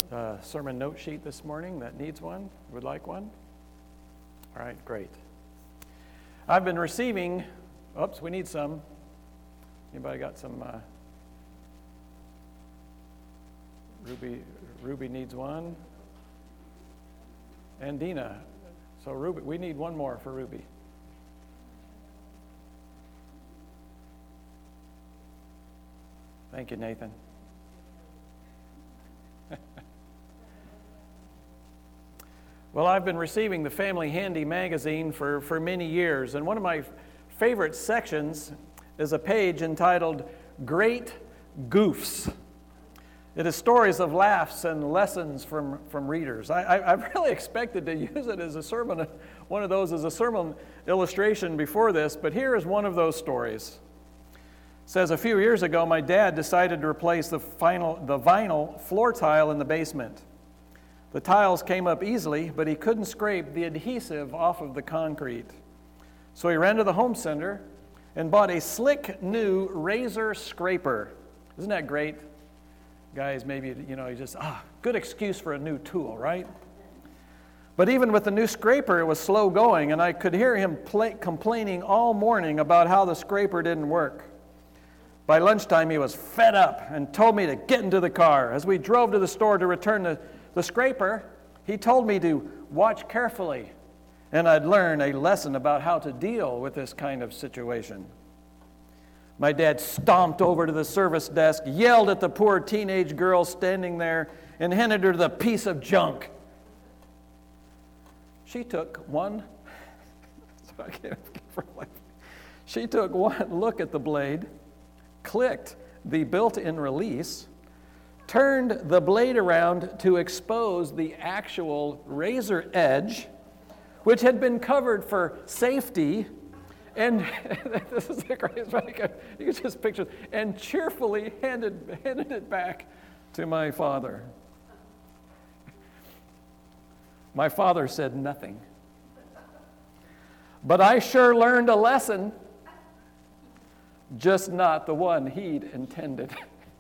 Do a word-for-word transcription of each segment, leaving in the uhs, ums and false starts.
uh, sermon note sheet this morning that needs one? Would like one? All right, great. I've been receiving, oops, we need some. Anybody got some? Uh, Ruby, Ruby needs one. And Dina. So Ruby, we need one more for Ruby. Thank you, Nathan. Well, I've been receiving the Family Handy magazine for, for many years, and one of my favorite sections is a page entitled Great Goofs. It is stories of laughs and lessons from, from readers. I, I, I've really expected to use it as a sermon, one of those as a sermon illustration before this, but here is one of those stories. It says, a few years ago, my dad decided to replace the, final, the vinyl floor tile in the basement. The tiles came up easily, but he couldn't scrape the adhesive off of the concrete. So he ran to the home center and bought a slick new razor scraper. Isn't that great? Guys, maybe, you know, you just, ah, good excuse for a new tool, right? But even with the new scraper, it was slow going, and I could hear him play, complaining all morning about how the scraper didn't work. By lunchtime, he was fed up and told me to get into the car. As we drove to the store to return the, the scraper, he told me to watch carefully, and I'd learn a lesson about how to deal with this kind of situation. My dad stomped over to the service desk, yelled at the poor teenage girl standing there, and handed her the piece of junk. She took one, so I can't keep her laughing. She took one look at the blade, clicked the built-in release, turned the blade around to expose the actual razor edge, which had been covered for safety, and this is the greatest thing. You can just picture it, and cheerfully handed, handed it back to my father. My father said nothing. But I sure learned a lesson, just not the one he'd intended.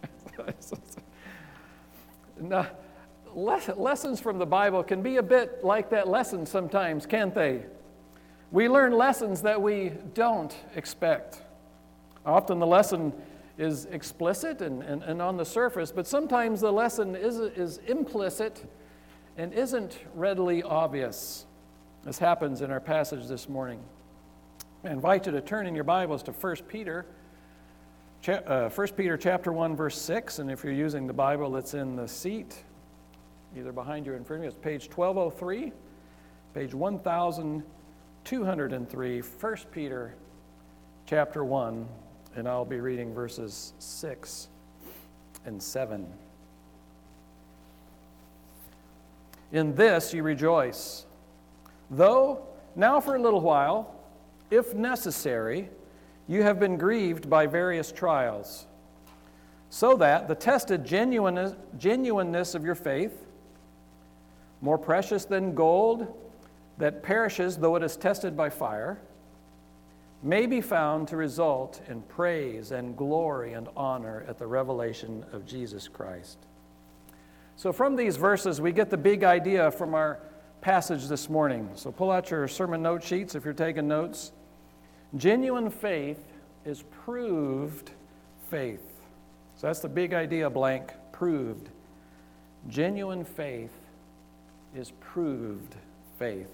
Now, lessons from the Bible can be a bit like that lesson sometimes, can't they? We learn lessons that we don't expect. Often the lesson is explicit and, and, and on the surface, but sometimes the lesson is, is implicit and isn't readily obvious. This happens in our passage this morning. I invite you to turn in your Bibles to First Peter, uh, First Peter chapter one, verse six, and if you're using the Bible that's in the seat, either behind you or in front of you, it's page twelve oh three, page one thousand two hundred three, First Peter chapter one, and I'll be reading verses six and seven. In this you rejoice, though now for a little while, if necessary, you have been grieved by various trials, so that the tested genuineness, genuineness of your faith, more precious than gold that perishes though it is tested by fire, may be found to result in praise and glory and honor at the revelation of Jesus Christ. So from these verses, we get the big idea from our passage this morning. So pull out your sermon note sheets if you're taking notes. Genuine faith is proved faith. So that's the big idea, blank, proved. Genuine faith is proved faith.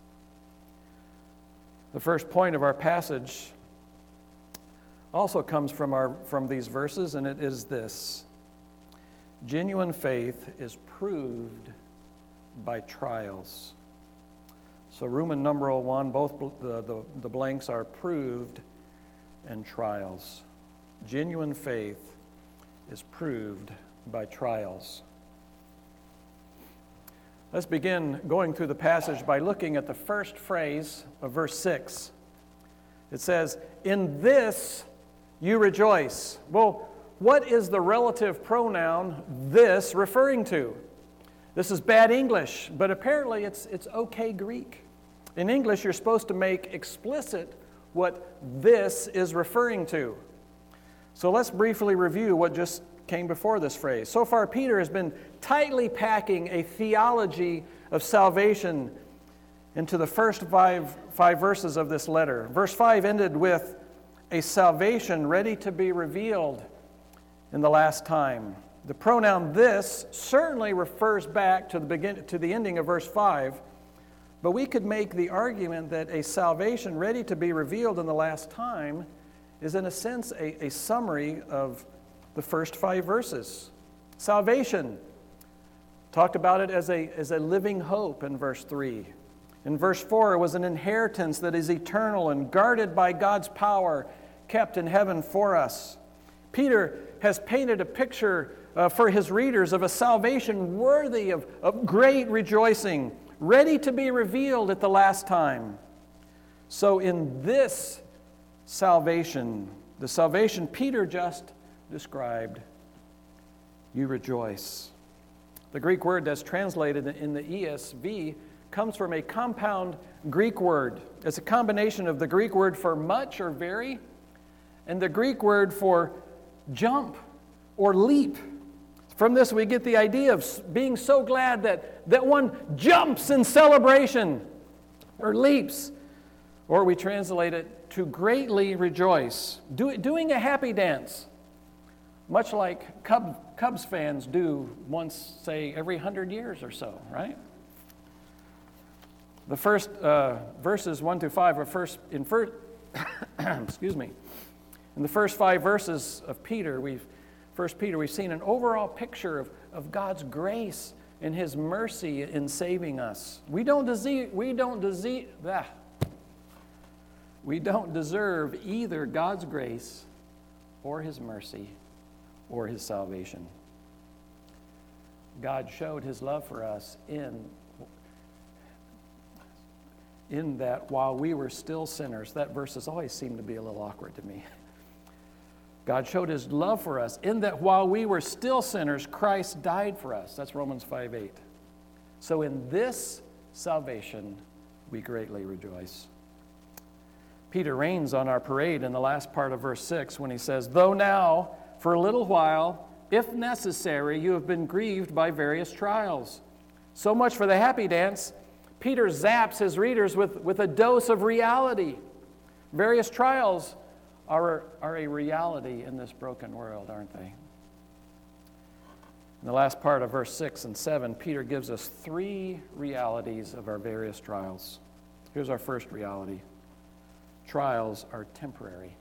The first point of our passage also comes from our from these verses, and it is this. Genuine faith is proved by trials. So Roman numeral one, both the, the, the blanks are proved and trials. Genuine faith is proved by trials. Let's begin going through the passage by looking at the first phrase of verse six. It says, "In this you rejoice." Well, what is the relative pronoun "this" referring to? This is bad English, but apparently it's it's okay Greek. In English, you're supposed to make explicit what "this" is referring to. So let's briefly review what just came before this phrase. So far, Peter has been tightly packing a theology of salvation into the first five, five verses of this letter. Verse five ended with a salvation ready to be revealed in the last time. The pronoun this certainly refers back to the begin, to the ending of verse five, but we could make the argument that a salvation ready to be revealed in the last time is in a sense a, a summary of the first five verses. Salvation, talked about it as a, as a living hope in verse three. In verse four, it was an inheritance that is eternal and guarded by God's power, kept in heaven for us. Peter has painted a picture uh, for his readers of a salvation worthy of, of great rejoicing, ready to be revealed at the last time. So in this salvation, the salvation Peter just described, you rejoice. The Greek word that's translated in the E S V comes from a compound Greek word. It's a combination of the Greek word for much or very and the Greek word for jump or leap. From this we get the idea of being so glad that, that one jumps in celebration or leaps. Or we translate it to greatly rejoice, do, doing a happy dance, much like Cub, Cubs fans do once, say, every hundred years or so, right? The first uh, verses one through five are first in first. excuse me. In the first five verses of Peter, we've First Peter, we've seen an overall picture of, of God's grace and His mercy in saving us. We don't deserve. We don't deserve. Ah, we don't deserve either God's grace or His mercy or His salvation. God showed His love for us in. In that while we were still sinners, that verse has always seemed to be a little awkward to me. God showed His love for us in that while we were still sinners, Christ died for us. That's Romans five eight. So in this salvation, we greatly rejoice. Peter rains on our parade in the last part of verse six when he says, though now, for a little while, if necessary, you have been grieved by various trials. So much for the happy dance. Peter zaps his readers with, with a dose of reality. Various trials are, are a reality in this broken world, aren't they? In the last part of verse six and seven, Peter gives us three realities of our various trials. Here's our first reality. Trials are temporary.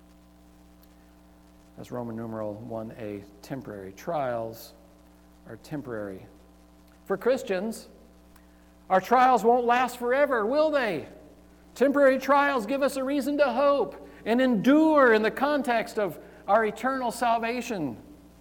That's Roman numeral one A, temporary. Trials are temporary. For Christians, our trials won't last forever, will they? Temporary trials give us a reason to hope and endure in the context of our eternal salvation.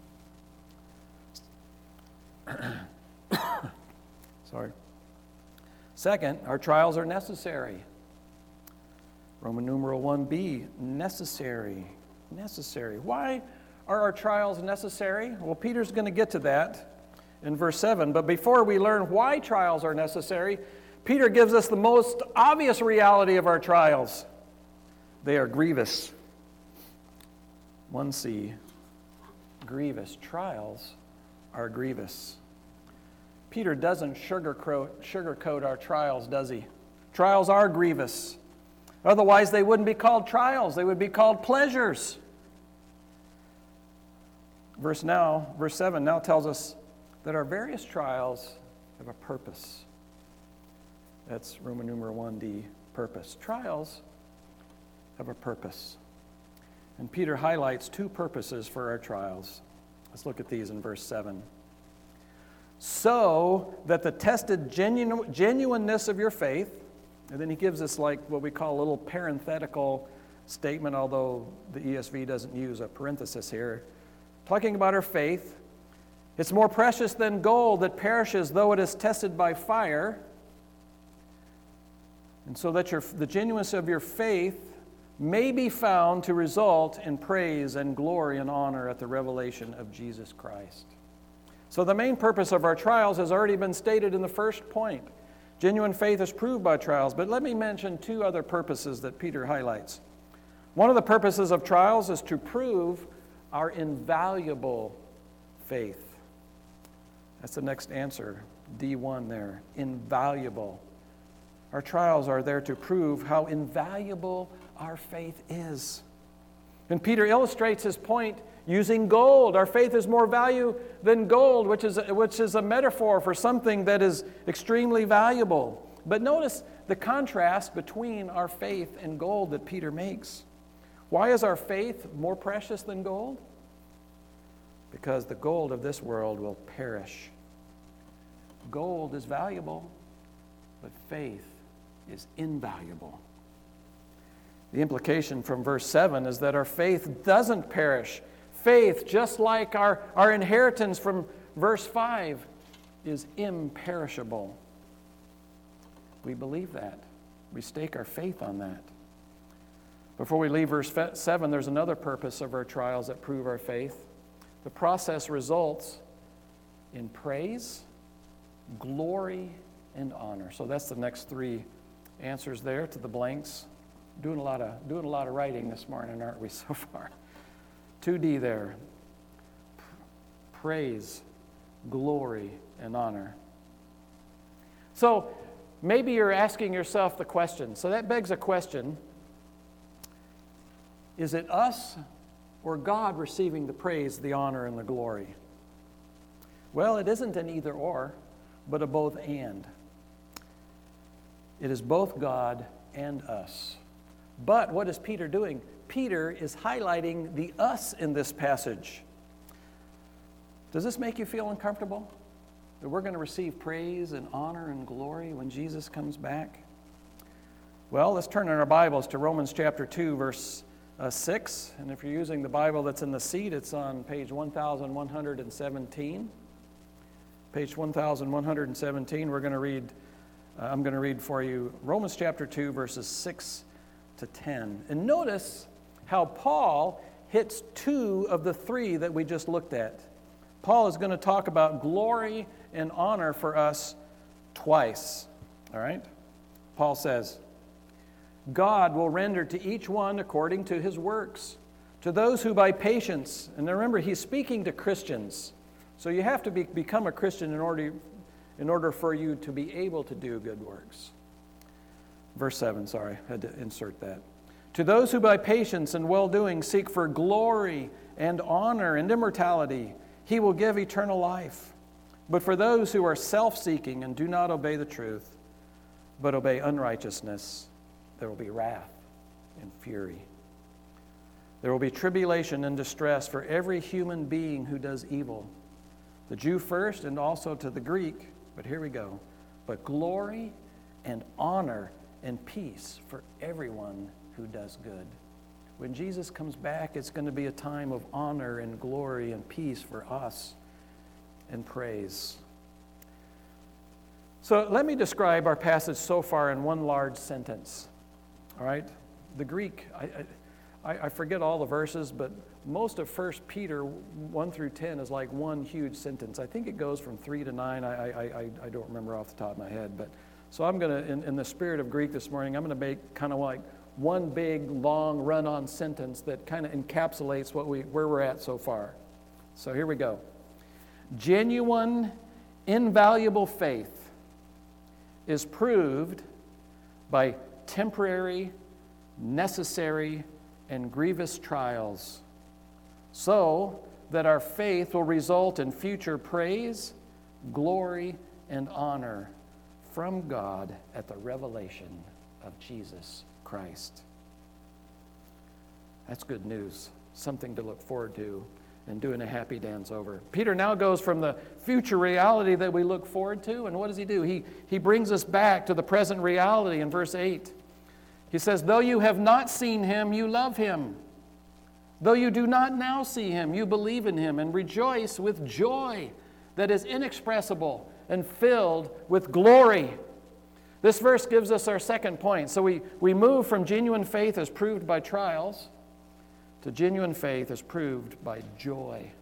Sorry. Second, our trials are necessary. Roman numeral one B, necessary. Necessary. Why are our trials necessary? Well, Peter's going to get to that in verse seven. But before we learn why trials are necessary, Peter gives us the most obvious reality of our trials. They are grievous. one C, grievous. Trials are grievous. Peter doesn't sugarcoat, sugarcoat our trials, does he? Trials are grievous. Otherwise, they wouldn't be called trials. They would be called pleasures. Verse now, verse seven now tells us that our various trials have a purpose. That's Roman numeral one D, purpose. Trials have a purpose. And Peter highlights two purposes for our trials. Let's look at these in verse seven. So that the tested genu- genuineness of your faith, and then he gives us like what we call a little parenthetical statement, although the E S V doesn't use a parenthesis here. Talking about our faith, it's more precious than gold that perishes though it is tested by fire. And so that your, the genuineness of your faith may be found to result in praise and glory and honor at the revelation of Jesus Christ. So the main purpose of our trials has already been stated in the first point. Genuine faith is proved by trials, but let me mention two other purposes that Peter highlights. One of the purposes of trials is to prove our invaluable faith. That's the next answer, D one there, invaluable. Our trials are there to prove how invaluable our faith is. And Peter illustrates his point using gold. Our faith is more value than gold, which is, which is a metaphor for something that is extremely valuable. But notice the contrast between our faith and gold that Peter makes. Why is our faith more precious than gold? Because the gold of this world will perish. Gold is valuable, but faith is invaluable. The implication from verse seven is that our faith doesn't perish. Faith, just like our, our inheritance from verse five, is imperishable. We believe that. We stake our faith on that. Before we leave verse seven, there's another purpose of our trials that prove our faith. The process results in praise, glory, and honor. So that's the next three answers there to the blanks. Doing a lot of doing a lot of writing this morning, aren't we, so far? two D there. Praise, glory, and honor. So maybe you're asking yourself the question. So that begs a question. Is it us or God receiving the praise, the honor, and the glory? Well, it isn't an either or, but a both and. It is both God and us. But what is Peter doing? Peter is highlighting the us in this passage. Does this make you feel uncomfortable? That we're going to receive praise and honor and glory when Jesus comes back? Well, let's turn in our Bibles to Romans chapter two, verse uh, six. And if you're using the Bible that's in the seat, it's on page one thousand one hundred seventeen. Page one thousand one hundred seventeen, we're going to read, uh, I'm going to read for you Romans chapter two, verses six to ten. And notice how Paul hits two of the three that we just looked at. Paul is going to talk about glory and honor for us twice. All right? Paul says, God will render to each one according to his works. To those who by patience, and remember, he's speaking to Christians. So you have to be, become a Christian in order, in order for you to be able to do good works. Verse seven, sorry, I had to insert that. To those who by patience and well-doing seek for glory and honor and immortality, he will give eternal life. But for those who are self-seeking and do not obey the truth, but obey unrighteousness, there will be wrath and fury. There will be tribulation and distress for every human being who does evil, the Jew first and also to the Greek, but here we go. But glory and honor and peace for everyone who does good. When Jesus comes back, it's going to be a time of honor and glory and peace for us and praise. So let me describe our passage so far in one large sentence. All right? The Greek, I, I, I forget all the verses, but most of First Peter one through ten is like one huge sentence. I think it goes from three to nine. I, I, I, I don't remember off the top of my head. But so I'm going to, in, in the spirit of Greek this morning, I'm going to make kind of like one big, long, run-on sentence that kind of encapsulates what we where we're at so far. So here we go. Genuine, invaluable faith is proved by temporary, necessary, and grievous trials, so that our faith will result in future praise, glory, and honor from God at the revelation of Jesus Christ. That's good news, something to look forward to and doing a happy dance over. Peter now goes from the future reality that we look forward to, and what does he do? He, he brings us back to the present reality in verse eight. He says, though you have not seen him, you love him. Though you do not now see him, you believe in him and rejoice with joy that is inexpressible and filled with glory. This verse gives us our second point. So we, we move from genuine faith as proved by trials to genuine faith as proved by joy.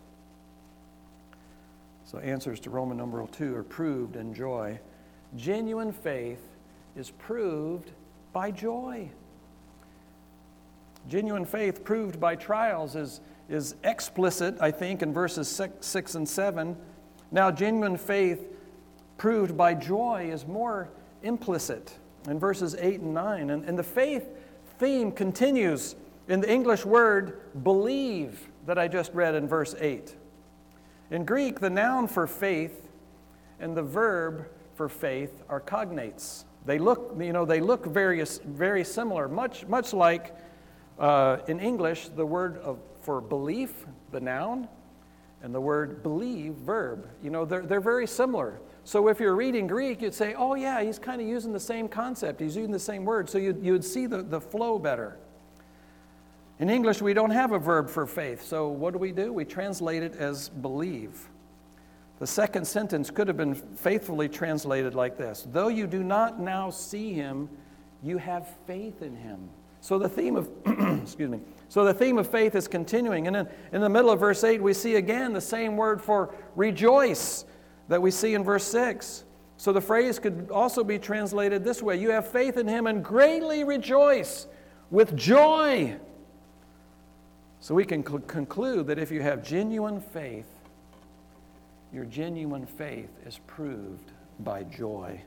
So answers to Roman numeral two are proved in joy. Genuine faith is proved by joy. Genuine faith proved by trials is, is explicit, I think, in verses six, six and seven. Now, genuine faith proved by joy is more implicit in verses eight and nine. And, and the faith theme continues in the English word believe that I just read in verse eight. In Greek, the noun for faith and the verb for faith are cognates. They look, you know, they look very, very similar, much, much like uh, in English the word of, for belief, the noun, and the word believe, verb. You know, they're, they're very similar. So if you're reading Greek, you'd say, oh yeah, he's kind of using the same concept. He's using the same word. So you'd, you'd see the, the flow better. In English, we don't have a verb for faith. So what do we do? We translate it as believe. The second sentence could have been faithfully translated like this: though you do not now see him, you have faith in him. So the theme of excuse me. So the theme of faith is continuing. And then in the middle of verse eight, we see again the same word for rejoice that we see in verse six. So the phrase could also be translated this way: you have faith in him and greatly rejoice with joy. So we can cl- conclude that if you have genuine faith, your genuine faith is proved by joy.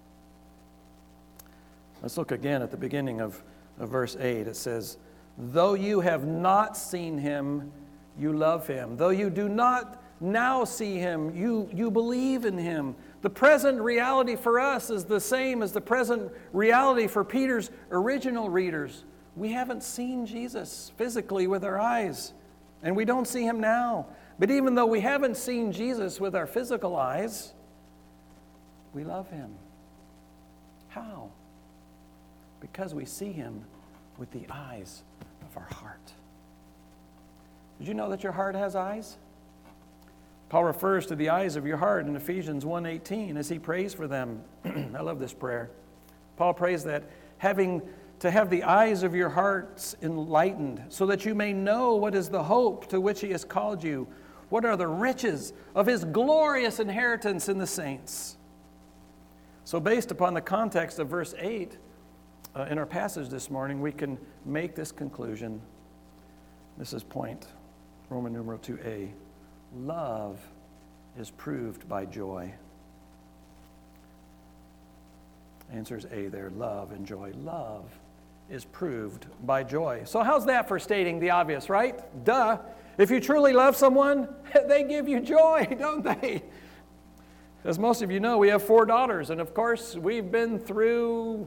Let's look again at the beginning of, of verse eight. It says, though you have not seen him, you love him. Though you do not now see him, you, you believe in him. The present reality for us is the same as the present reality for Peter's original readers. We haven't seen Jesus physically with our eyes, and we don't see him now. But even though we haven't seen Jesus with our physical eyes, we love him. How? Because we see him with the eyes of our heart. Did you know that your heart has eyes? Paul refers to the eyes of your heart in Ephesians one eighteen as he prays for them. I love this prayer. Paul prays that having to have the eyes of your hearts enlightened, so that you may know what is the hope to which he has called you, what are the riches of his glorious inheritance in the saints. So based upon the context of verse eight uh, in our passage this morning, we can make this conclusion. This is point, Roman numeral two a. Love is proved by joy. Answer's A there, love and joy. Love is proved by joy. So how's that for stating the obvious, right? Duh. If you truly love someone, they give you joy, don't they? As most of you know, we have four daughters, and of course, we've been through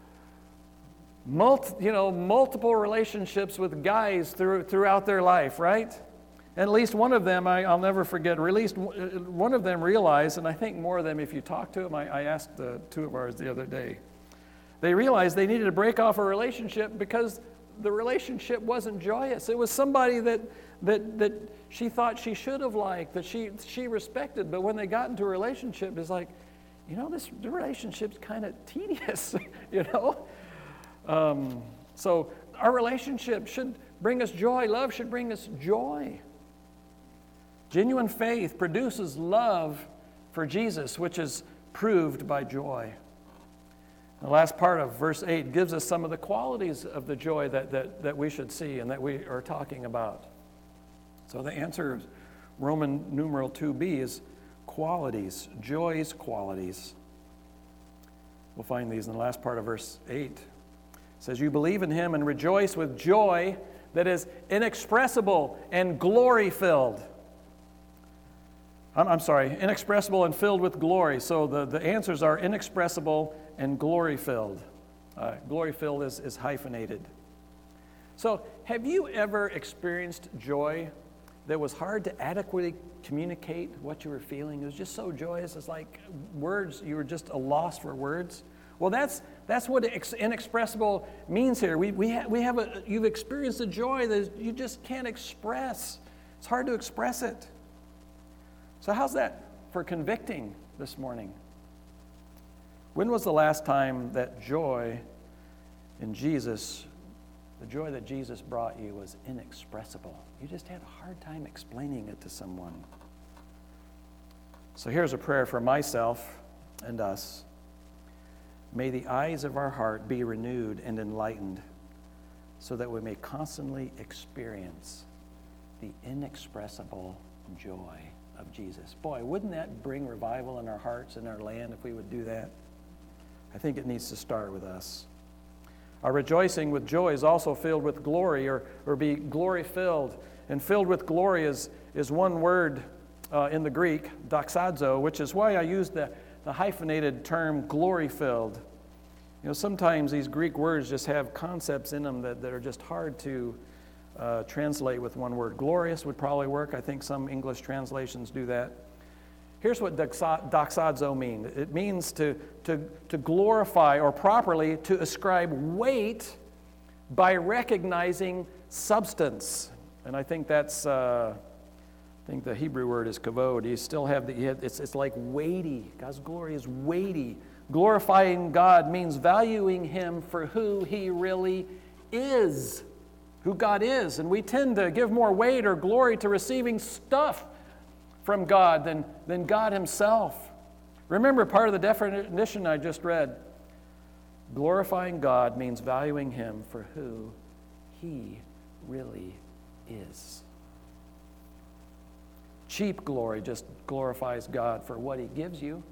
multi, you know, multiple relationships with guys through, throughout their life, right? And at least one of them, I, I'll never forget, at least one of them realized, and I think more of them, if you talk to them, I, I asked uh, two of ours the other day, they realized they needed to break off a relationship because the relationship wasn't joyous. It was somebody that that that she thought she should have liked, that she she respected, but when they got into a relationship, it's like, you know, this the relationship's kind of tedious, you know? Um, so our relationship should bring us joy. Love should bring us joy. Genuine faith produces love for Jesus, which is proved by joy. The last part of verse eight gives us some of the qualities of the joy that, that, that we should see and that we are talking about. So the answer is Roman numeral two b is qualities, joy's qualities. We'll find these in the last part of verse eight. It says, you believe in him and rejoice with joy that is inexpressible and glory-filled. I'm, I'm sorry, inexpressible and filled with glory. So the, the answers are inexpressible and glory-filled. Uh, glory-filled is, is hyphenated. So have you ever experienced joy that was hard to adequately communicate what you were feeling? It was just so joyous. It's like words, you were just a loss for words. Well, that's that's what inexpressible means here. We we ha- we have a you've experienced a joy that you just can't express. It's hard to express it. So how's that for convicting this morning? When was the last time that joy in Jesus, the joy that Jesus brought you, was inexpressible? You just had a hard time explaining it to someone. So here's a prayer for myself and us. May the eyes of our heart be renewed and enlightened so that we may constantly experience the inexpressible joy of Jesus. Boy, wouldn't that bring revival in our hearts and our land if we would do that? I think it needs to start with us. Our rejoicing with joy is also filled with glory, or, or be glory-filled. And filled with glory is, is one word uh, in the Greek, doxazo, which is why I use the, the hyphenated term glory-filled. You know, sometimes these Greek words just have concepts in them that, that are just hard to uh, translate with one word. Glorious would probably work. I think some English translations do that. Here's what doxazo means. It means to, to, to glorify, or properly to ascribe weight by recognizing substance. And I think that's, uh, I think the Hebrew word is kavod. You still have the, it's, it's like weighty. God's glory is weighty. Glorifying God means valuing Him for who He really is, who God is. And we tend to give more weight or glory to receiving stuff from God than, than God Himself. Remember part of the definition I just read. Glorifying God means valuing Him for who He really is. Cheap glory just glorifies God for what He gives you.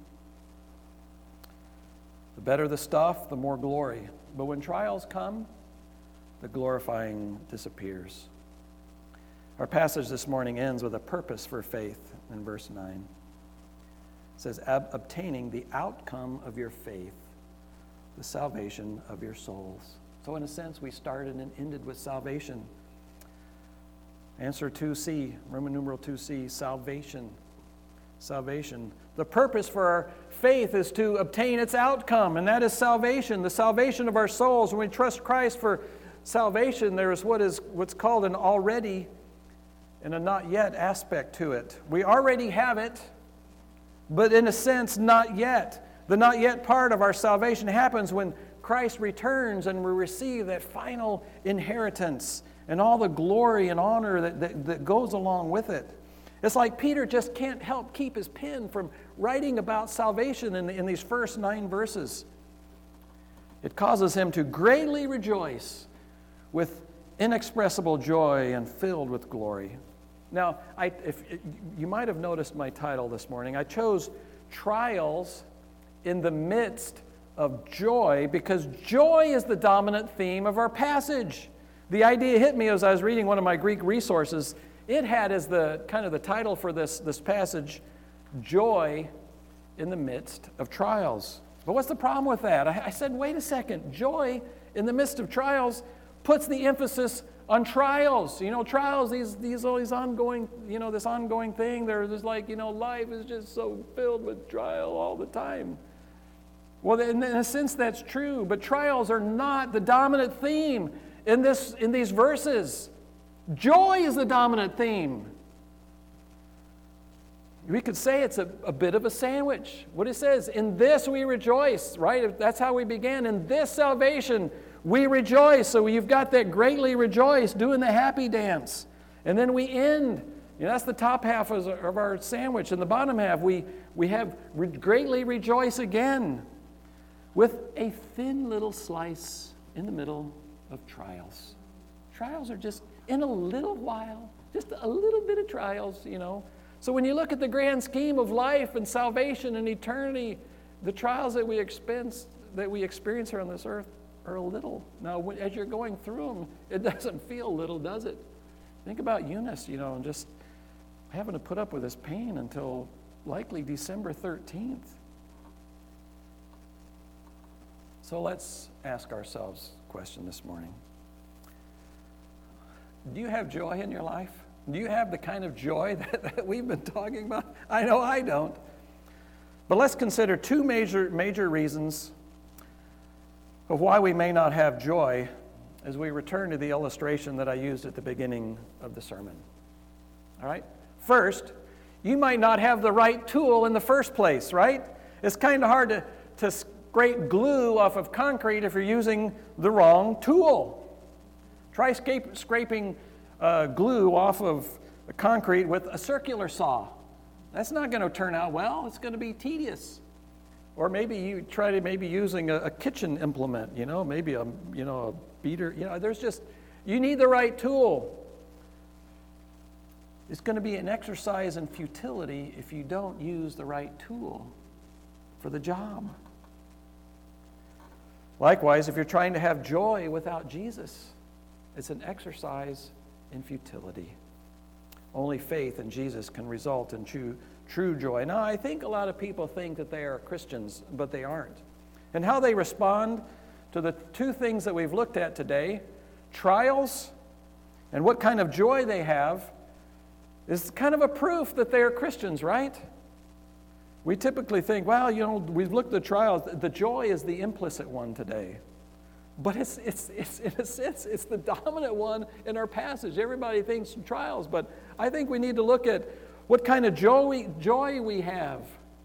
The better the stuff, the more glory. But when trials come, the glorifying disappears. Our passage this morning ends with a purpose for faith in verse nine. It says, obtaining the outcome of your faith, the salvation of your souls. So in a sense, we started and ended with salvation. Answer two C, Roman numeral two C, salvation. Salvation. The purpose for our faith is to obtain its outcome, and that is salvation, the salvation of our souls. When we trust Christ for salvation, there is what is what's called an already and a not yet aspect to it. We already have it, but in a sense, not yet. The not yet part of our salvation happens when Christ returns and we receive that final inheritance and all the glory and honor that, that, that goes along with it. It's like Peter just can't help keep his pen from writing about salvation in, in these first nine verses. It causes him to greatly rejoice with inexpressible joy and filled with glory. Now, I, if you might have noticed my title this morning. I chose Trials in the Midst of Joy because joy is the dominant theme of our passage. The idea hit me as I was reading one of my Greek resources. It had as the kind of the title for this, this passage, Joy in the Midst of Trials. But what's the problem with that? I, I said, wait a second. Joy in the midst of trials puts the emphasis on trials. You know, trials, these these all these ongoing, you know, this ongoing thing. There's like, you know, life is just so filled with trial all the time. Well, in, in a sense, that's true. But trials are not the dominant theme in this in these verses. Joy is the dominant theme. We could say it's a, a bit of a sandwich. What it says, in this we rejoice, right? That's how we began. In this salvation we rejoice. So you've got that greatly rejoice, doing the happy dance. And then we end. You know, that's the top half of our sandwich. And the bottom half, we, we have re- greatly rejoice again with a thin little slice in the middle of trials. Trials are just in a little while, just a little bit of trials, you know. So when you look at the grand scheme of life and salvation and eternity, the trials that we experience, that we experience here on this earth are a little. Now, as you're going through them, it doesn't feel little, does it? Think about Eunice, you know, and just having to put up with this pain until likely December thirteenth. So let's ask ourselves a question this morning. Do you have joy in your life? Do you have the kind of joy that, that we've been talking about? I know I don't. But let's consider two major, major reasons of why we may not have joy as we return to the illustration that I used at the beginning of the sermon. All right? First, you might not have the right tool in the first place, right? It's kind of hard to, to scrape glue off of concrete if you're using the wrong tool. Try scrape, scraping uh, glue off of the concrete with a circular saw. That's not going to turn out well. It's going to be tedious. Or maybe you try to maybe using a, a kitchen implement, you know, maybe a you know a beater. You know, there's just you need the right tool. It's going to be an exercise in futility if you don't use the right tool for the job. Likewise, if you're trying to have joy without Jesus, it's an exercise in futility. Only faith in Jesus can result in true, true joy. Now, I think a lot of people think that they are Christians, but they aren't. And how they respond to the two things that we've looked at today, trials and what kind of joy they have, is kind of a proof that they are Christians, right? We typically think, well, you know, we've looked at the trials. The joy is the implicit one today. But it's, it's, it's in a sense, it's the dominant one in our passage. Everybody thinks trials, but I think we need to look at what kind of joy we, joy we have.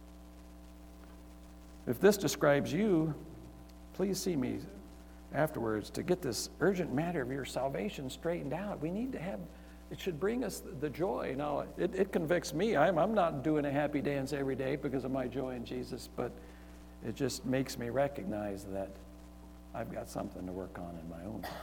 If this describes you, please see me afterwards to get this urgent matter of your salvation straightened out. We need to have, it should bring us the joy. Now, it, it convicts me. I'm, I'm not doing a happy dance every day because of my joy in Jesus, but it just makes me recognize that I've got something to work on in my own life.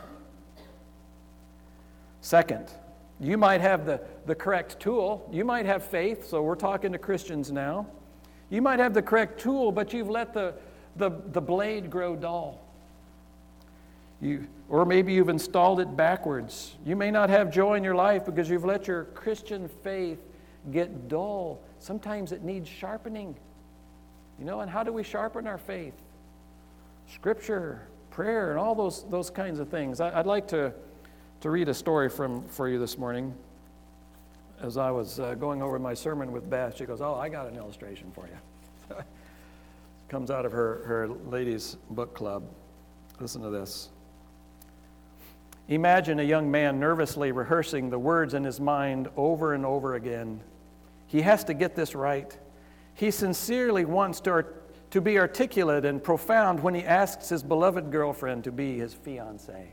Second, you might have the, the correct tool. You might have faith, so we're talking to Christians now. You might have the correct tool, but you've let the, the, the blade grow dull. You, or maybe you've installed it backwards. You may not have joy in your life because you've let your Christian faith get dull. Sometimes it needs sharpening. You know, and how do we sharpen our faith? Scripture, prayer, and all those, those kinds of things. I, I'd like to, to read a story from for you this morning. As I was uh, going over my sermon with Beth, she goes, oh, I got an illustration for you. Comes out of her, her ladies' book club. Listen to this. Imagine a young man nervously rehearsing the words in his mind over and over again. He has to get this right. He sincerely wants to, art- to be articulate and profound when he asks his beloved girlfriend to be his fiancée.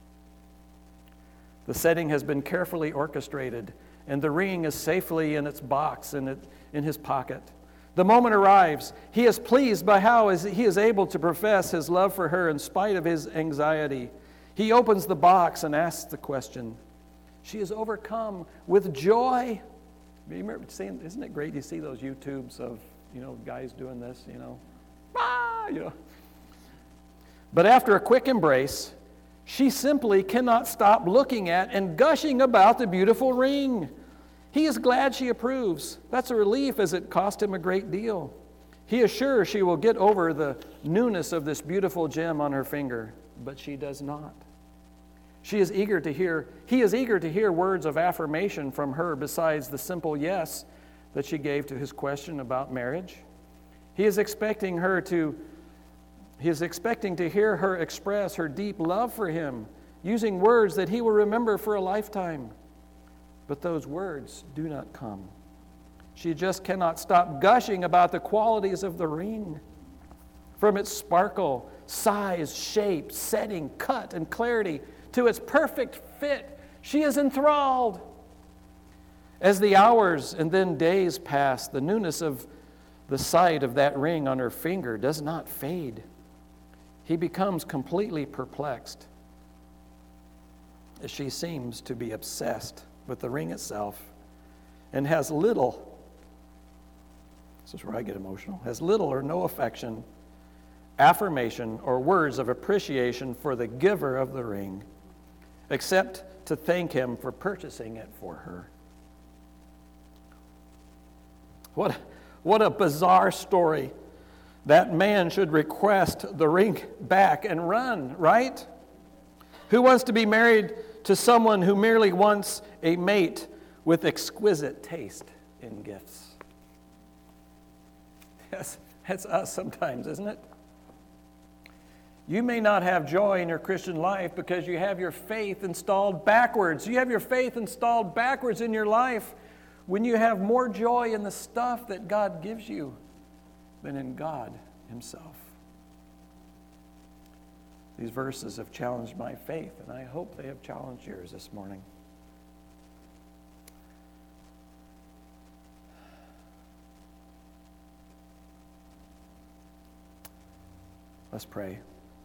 The setting has been carefully orchestrated, and the ring is safely in its box and it, in his pocket. The moment arrives. He is pleased by how he is able to profess his love for her in spite of his anxiety. He opens the box and asks the question. She is overcome with joy. You remember seeing, isn't it great you see those YouTubes of, you know, guys doing this, you know? Ah, you know. But after a quick embrace, she simply cannot stop looking at and gushing about the beautiful ring. He is glad she approves. That's a relief, as it cost him a great deal. He is sure she will get over the newness of this beautiful gem on her finger, but she does not. She is eager to hear, he is eager to hear words of affirmation from her besides the simple yes that she gave to his question about marriage. He is expecting her to He is expecting to hear her express her deep love for him, using words that he will remember for a lifetime. But those words do not come. She just cannot stop gushing about the qualities of the ring. From its sparkle, size, shape, setting, cut, and clarity, to its perfect fit, she is enthralled. As the hours and then days pass, the newness of the sight of that ring on her finger does not fade. He becomes completely perplexed as she seems to be obsessed with the ring itself and has little, this is where I get emotional, has little or no affection, affirmation, or words of appreciation for the giver of the ring, except to thank him for purchasing it for her. What, what a bizarre story. That man should request the ring back and run, right? Who wants to be married to someone who merely wants a mate with exquisite taste in gifts? Yes, that's us sometimes, isn't it? You may not have joy in your Christian life because you have your faith installed backwards. You have your faith installed backwards in your life when you have more joy in the stuff that God gives you than in God himself. These verses have challenged my faith, and I hope they have challenged yours this morning. Let's pray.